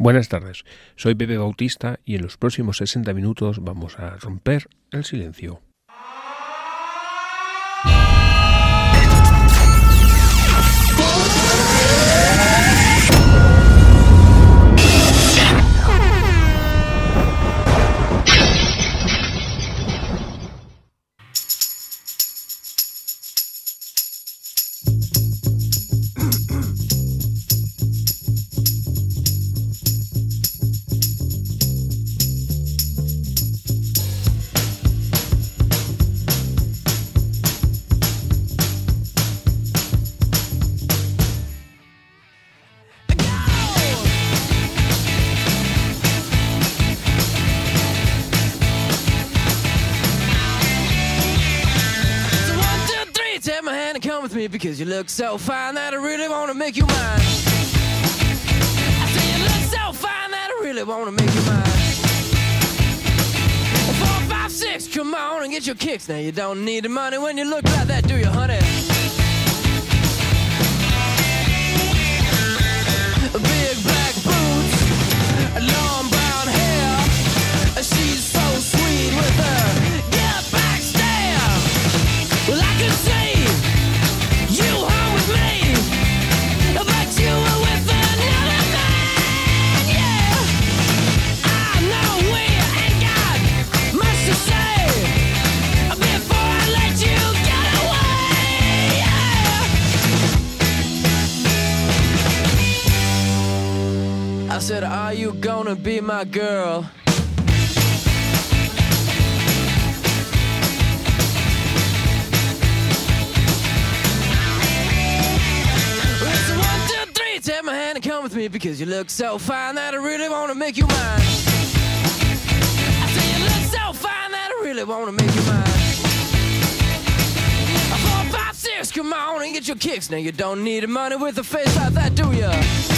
Buenas tardes, soy Pepe Bautista y en los próximos 60 minutos vamos a romper el silencio. Because you look so fine that I really want to make you mine. I say you look so fine that I really want to make you mine. 4, 5, 6, come on and get your kicks. Now you don't need the money when you look like that, do you, honey? Big black boots, long brown hair. She's so sweet with her get back stare. Well, I could see you home with me, but you were with another man, yeah. I know we ain't got much to say before I let you get away, yeah. I said, are you gonna be my girl? Take my hand and come with me because you look so fine that I really want to make you mine. I say you look so fine that I really want to make you mine. 4, 5, 6, come on and get your kicks. Now you don't need the money with a face like that, do ya?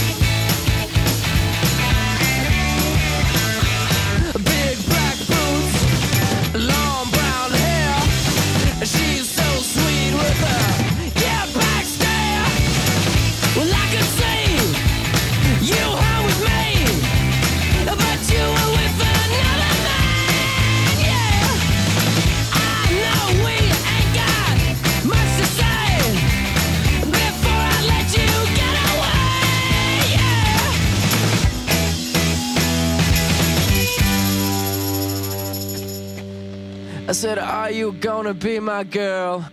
Big black boots, long brown hair. She's so sweet with her yeah back stare. Well, I could say you home with me, but you were with another man, yeah. I know we ain't got much to say before I let you get away, yeah. I said, are you gonna be my girl?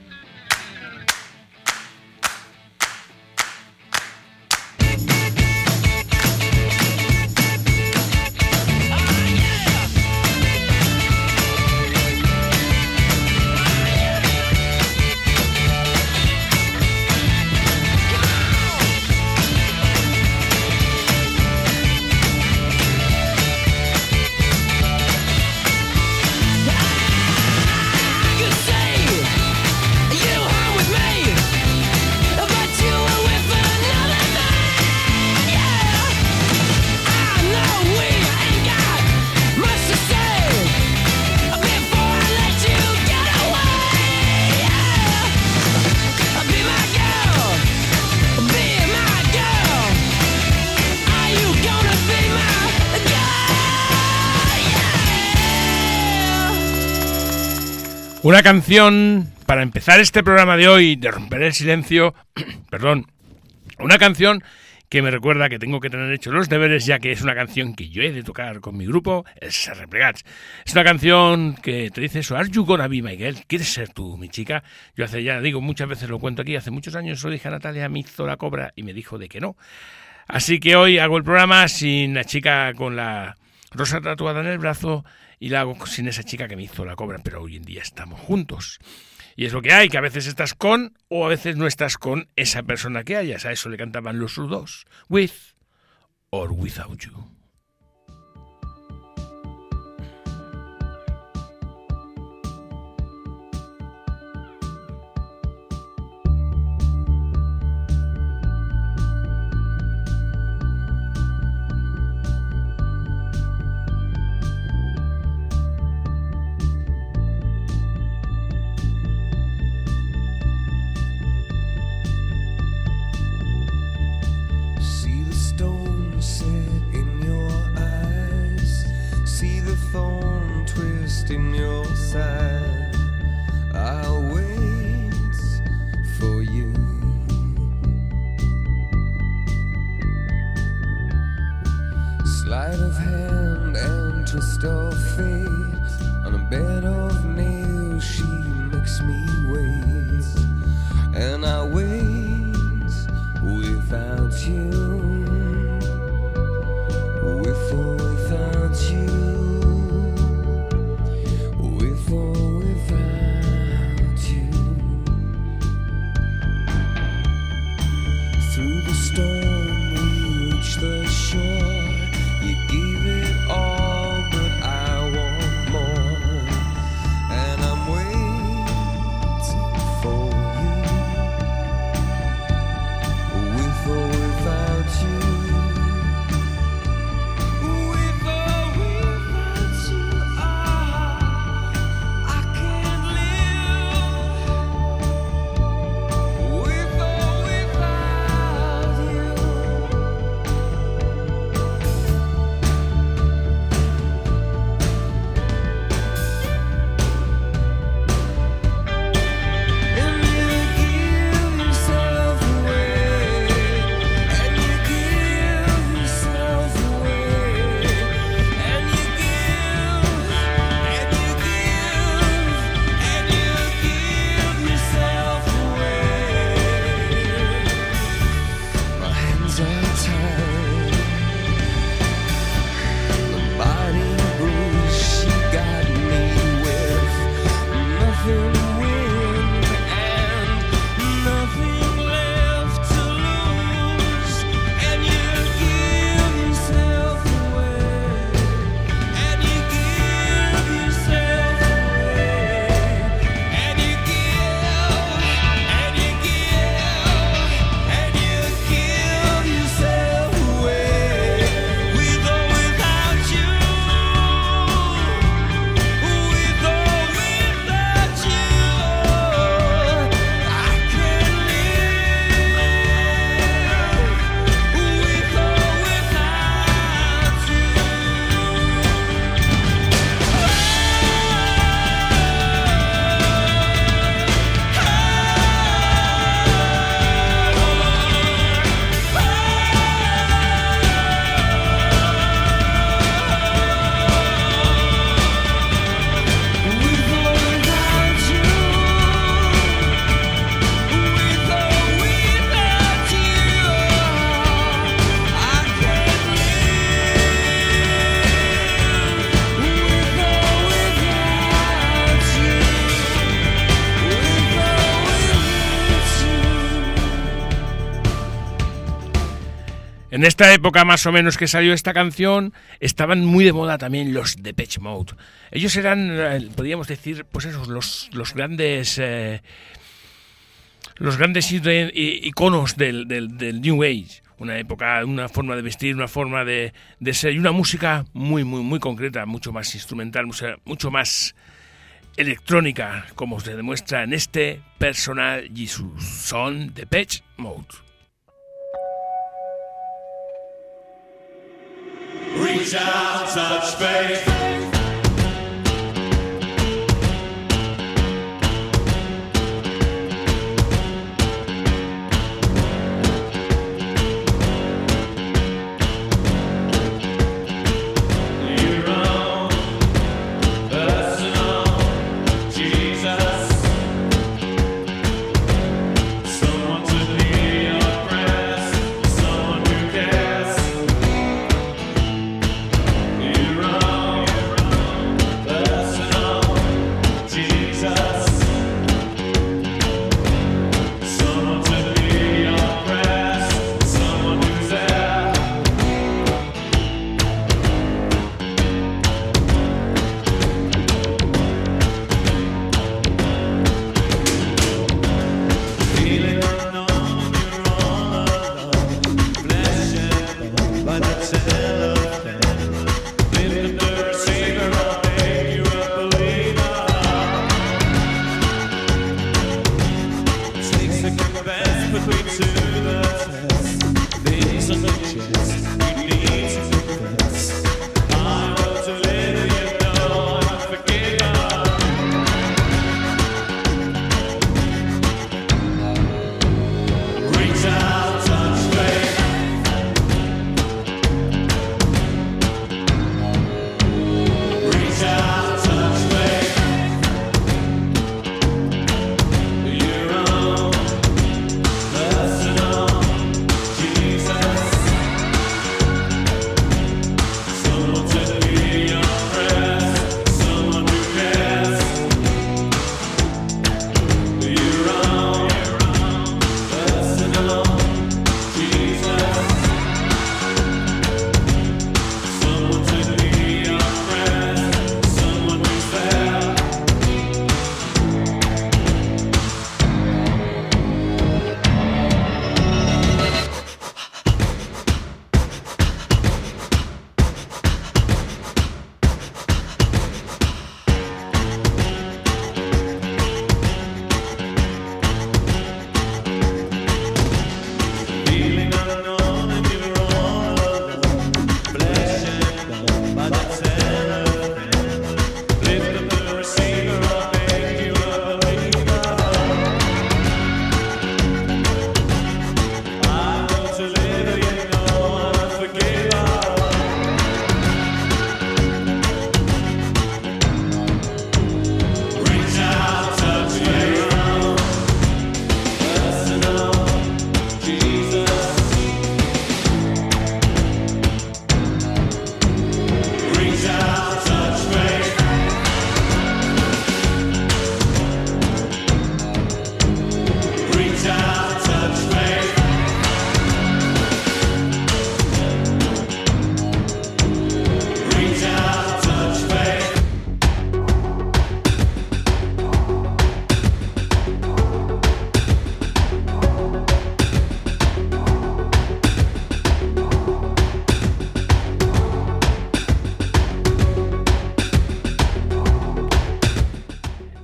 Una canción para empezar este programa de hoy, de romper el silencio, perdón, una canción que me recuerda que tengo que tener hechos los deberes, ya que es una canción que yo he de tocar con mi grupo, el Serreplegats. Es una canción que te dice eso, Are you gonna be my girl? ¿Quieres ser tú, mi chica? Yo muchas veces lo cuento aquí, hace muchos años lo dije a Natalia, me hizo la cobra y me dijo de que no. Así que hoy hago el programa sin la chica con la rosa tatuada en el brazo, y la hago sin esa chica que me hizo la cobra, pero hoy en día estamos juntos. Y es lo que hay, que a veces estás con o a veces no estás con esa persona que hayas. A eso le cantaban los Rudos. With or without you. See the stone set in your in your side. I'll wait for you. Sleight of hand and twist of fate. On a bed of nails she makes me wait. And I wait without you. With or without you. With or without you. Through the storm we reach the shore. You gave it all, but I want more. And I'm waiting for you. With or without you. With or without you, I can't live. With or without you. And you give yourself away. And you give yourself away. And you give. And you give. And you give yourself away. My hands are tied. The body bruise she got me with. Nothing to win and nothing left to lose. And you give yourself away. And you give yourself away. And you give. And you give. And you give yourself away. With or without you. With or without you. I can't live. With or without you. With or without you. With or without you. I can't live. With or without you. With or without you. En esta época más o menos que salió esta canción, estaban muy de moda también los Depeche Mode. Ellos eran, podríamos decir, pues esos, los grandes iconos del New Age. Una época, una forma de vestir, una forma de ser y una música muy, muy, muy concreta, mucho más instrumental, mucho más electrónica, como se demuestra en este Personal Jesus. Son Depeche Mode. Reach out, touch faith. Your own personal Jesus. Someone to hear your prayers. Someone who cares. Your own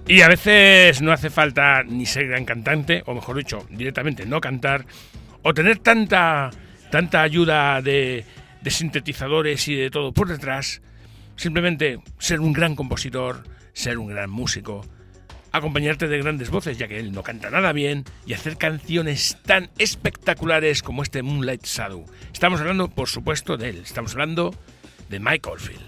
Y a veces no hace falta ni ser gran cantante, o mejor dicho, directamente no cantar, o tener tanta ayuda de sintetizadores y de todo por detrás. Simplemente ser un gran compositor, ser un gran músico, acompañarte de grandes voces, ya que él no canta nada bien, y hacer canciones tan espectaculares como este Moonlight Shadow. Estamos hablando, por supuesto, de él. Estamos hablando de Mike Oldfield.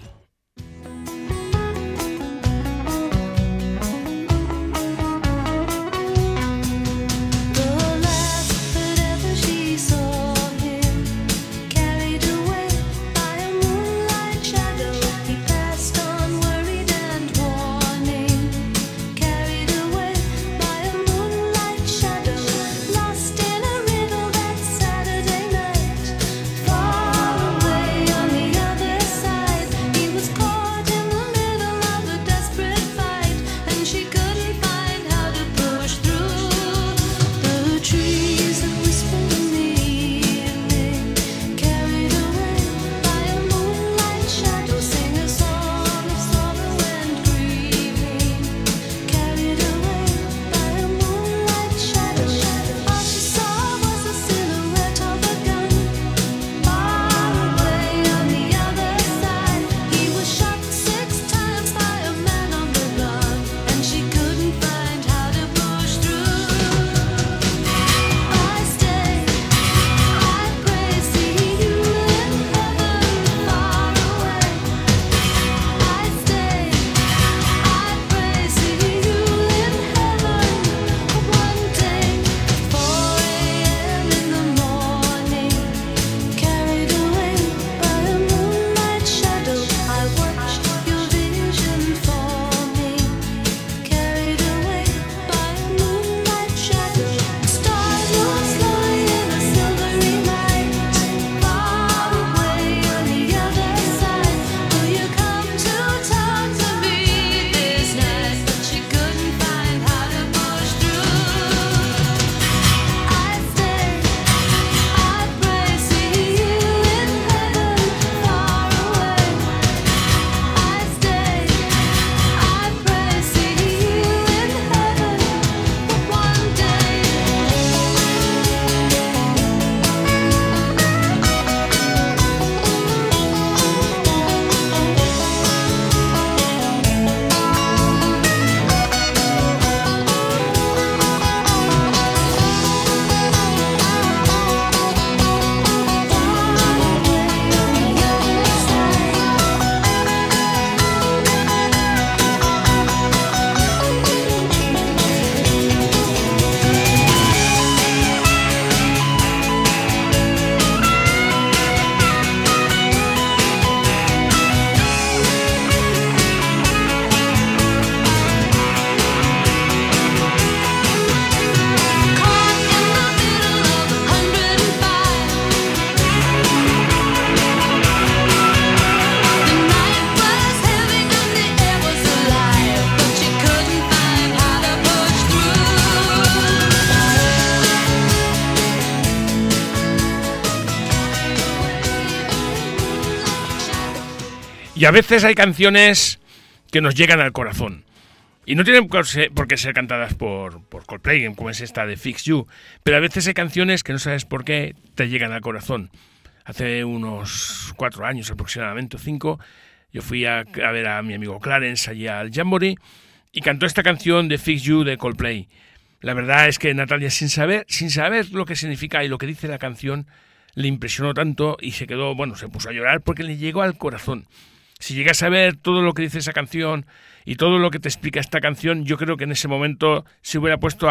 Y a veces hay canciones que nos llegan al corazón. Y no tienen por qué ser cantadas por Coldplay, como es esta de Fix You. Pero a veces hay canciones que no sabes por qué te llegan al corazón. Hace unos 4 años aproximadamente, o 5, yo fui a ver a mi amigo Clarence allí al Jamboree y cantó esta canción de Fix You de Coldplay. La verdad es que Natalia, sin saber lo que significa y lo que dice la canción, le impresionó tanto y se quedó, se puso a llorar porque le llegó al corazón. Si llegas a ver todo lo que dice esa canción y todo lo que te explica esta canción, yo creo que en ese momento se hubiera puesto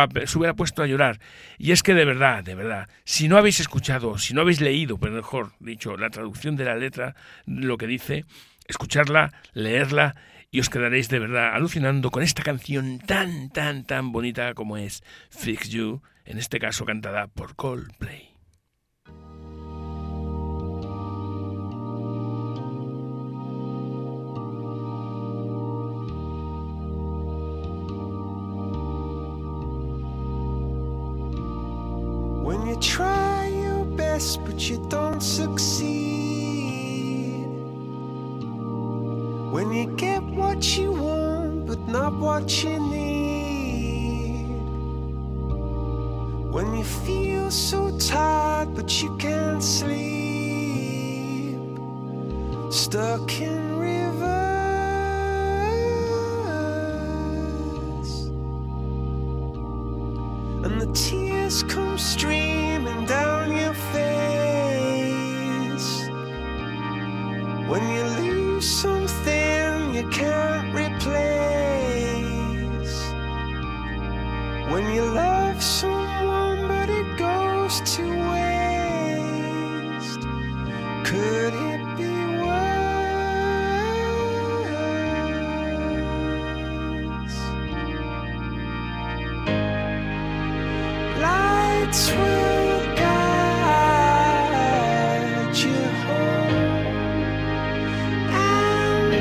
a llorar. Y es que de verdad, si no habéis escuchado, si no habéis leído, pero mejor dicho, la traducción de la letra, lo que dice, escucharla, leerla, y os quedaréis de verdad alucinando con esta canción tan bonita como es Fix You, en este caso cantada por Coldplay. When you try your best but you don't succeed, when you get what you want but not what you need, When you feel so tired but you can't sleep, stuck in rivers, and the tears come streaming down your face. When you lose something you can't replace. When you love someone but it goes to waste. Could it be worse? Lights will guide you home and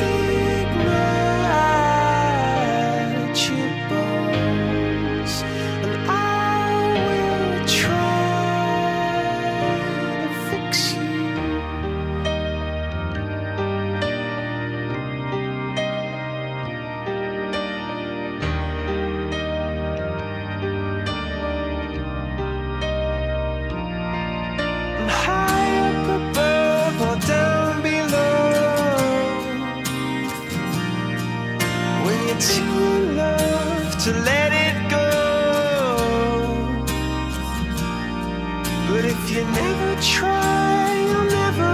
ignite your bones, and I will try to fix you. And high up above or down below, when you're too in love to let it go. But if you never try, you'll never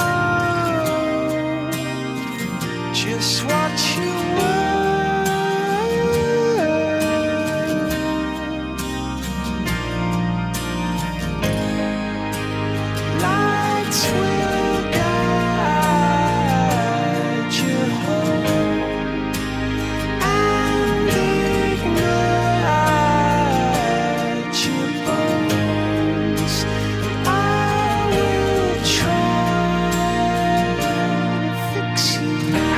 know just what you were. Lights will guide you home and ignite your bones, and I will try to fix you.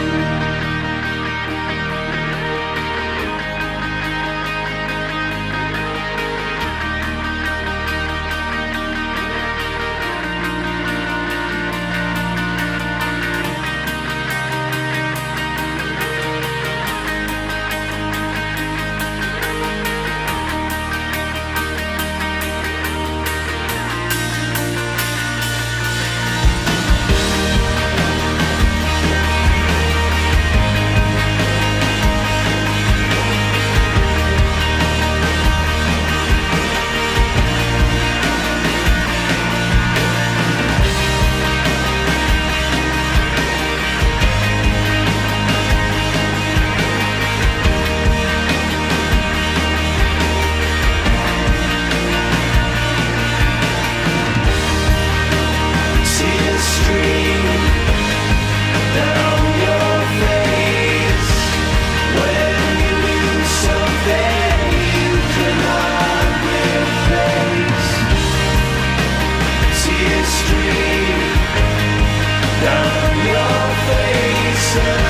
Tears stream down your face when you lose something you cannot replace. Tears stream down your face, and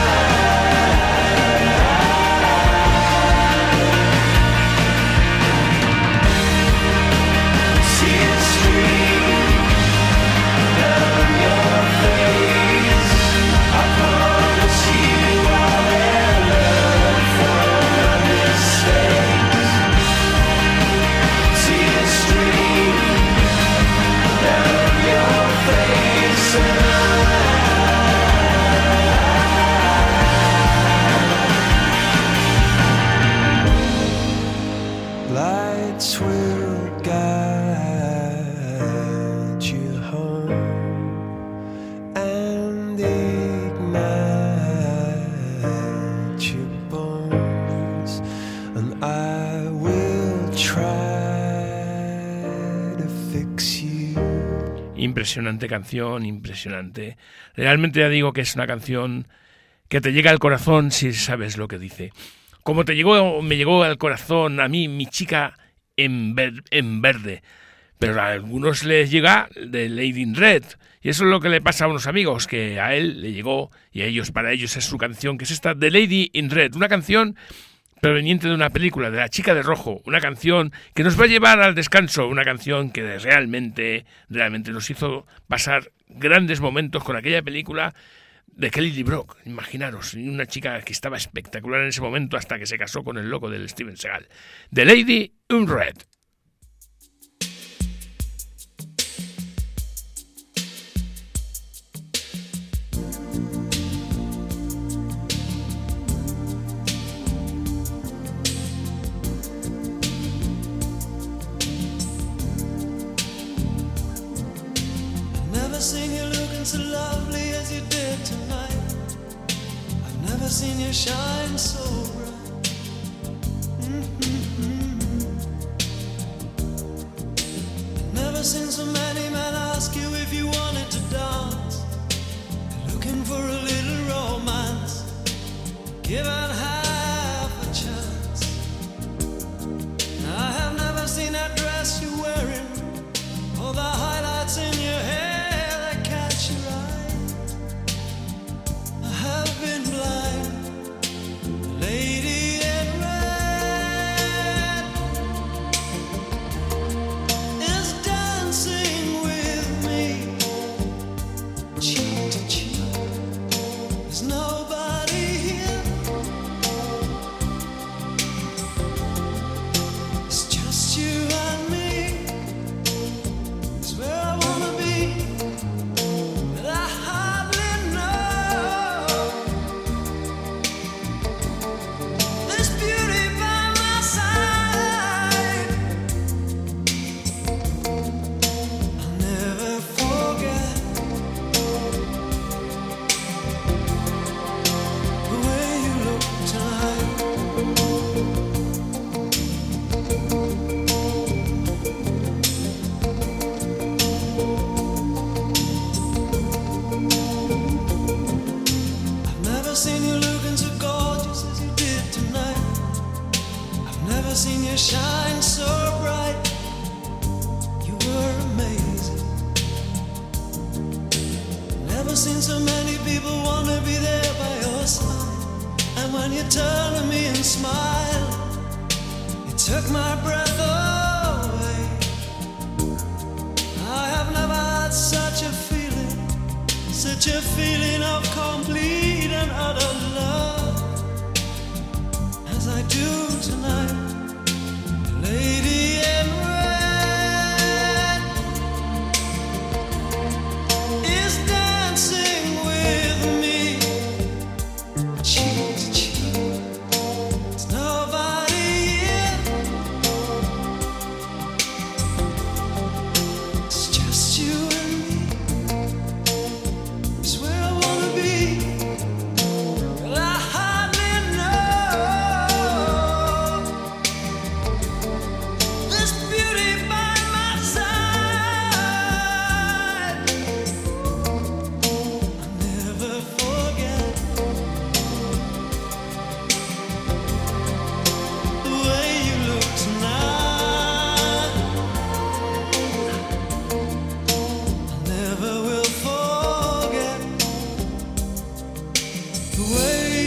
tears stream down your face. I promise you I'll learn from my mistakes. Tears stream down your face, and lights will guide you home and ignite your bones, and I will try to fix you. Impresionante canción, impresionante. Realmente ya digo que es una canción que te llega al corazón si sabes lo que dice. Como me llegó al corazón a mí mi chica en verde. Pero a algunos les llega de Lady in Red. Y eso es lo que le pasa a unos amigos, que a él le llegó y a ellos, para ellos es su canción, que es esta de Lady in Red. Una canción proveniente de una película, de La chica de rojo. Una canción que nos va a llevar al descanso. Una canción que realmente nos hizo pasar grandes momentos con aquella película de Kelly Lee Brock. Imaginaros, una chica que estaba espectacular en ese momento hasta que se casó con el loco del Steven Seagal. The Lady in Red. seen you shine so bright. Never seen so many men ask you if you wanted to dance. Looking for a little romance, given half a chance. I have never seen that dress you're wearing, or the highlights in your hair that catch your eye. I have been blind, lady in red is dancing with me, cheek to cheek. There's nobody here, it's just you and me. It's where I wanna be, but I hardly know. This beauty by my side, I'll never forget the way you look tonight. I've never seen you looking so gorgeous as you did tonight. I've never seen you shine so bright. You were amazing. Never seen so many people wanna be there by your side. And when you turn to me and smile, it took my breath away. I have never had such a feeling of complete and utter love as I do tonight. Lady in red is dancing with me, cheek to cheek. There's nobody here, it's just you and me. It's where I wanna be, but I hardly know. This beauty by my side, I'll never forget the way you look tonight. I never will forget the way